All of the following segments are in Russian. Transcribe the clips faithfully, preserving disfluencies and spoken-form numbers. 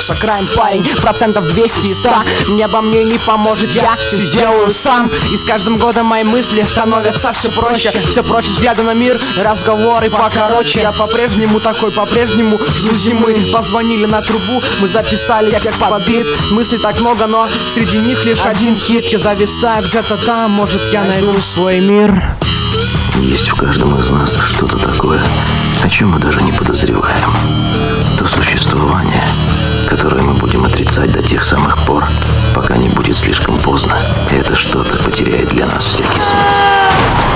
улица, крайм парень, процентов двести и сто. Мне обо мне не поможет, я все сделаю сам. И с каждым годом мои мысли становятся все проще, все проще взгляды на мир, разговоры покороче. Я по-прежнему такой, по-прежнему жду зимы. Позвонили на трубу, мы записали текст под бит. Мыслей так много, но среди них лишь один хит. Я зависаю где-то там, может я найду свой мир. Есть в каждом из нас что-то такое, о чем мы даже не подозреваем. То существование, которое мы будем отрицать до тех самых пор, пока не будет слишком поздно. И это что-то потеряет для нас всякий смысл.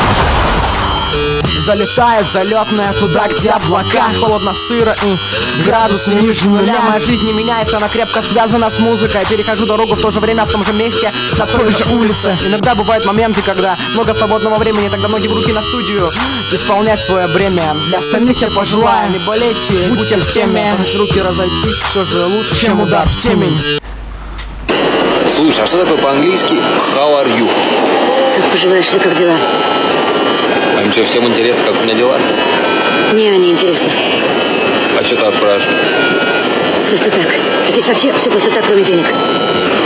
Залетает залетная туда, где облака. Холодно, сыро и градусы ниже нуля. Моя жизнь не меняется, она крепко связана с музыкой. Перехожу дорогу в то же время, в том же месте, на той же улице. Иногда бывают моменты, когда много свободного времени, тогда ноги в руки на студию исполнять свое бремя. Для остальных я пожелаю: не болейте, будьте в теме. Пожать руки, разойтись, все же лучше, чем удар в темень. Слушай, а что такое по-английски how are you? Как поживаешь вы, как дела? А им что, всем интересно, как у меня дела? Не, не интересно. А что ты спрашиваешь? Просто так. Здесь вообще все просто так, кроме денег.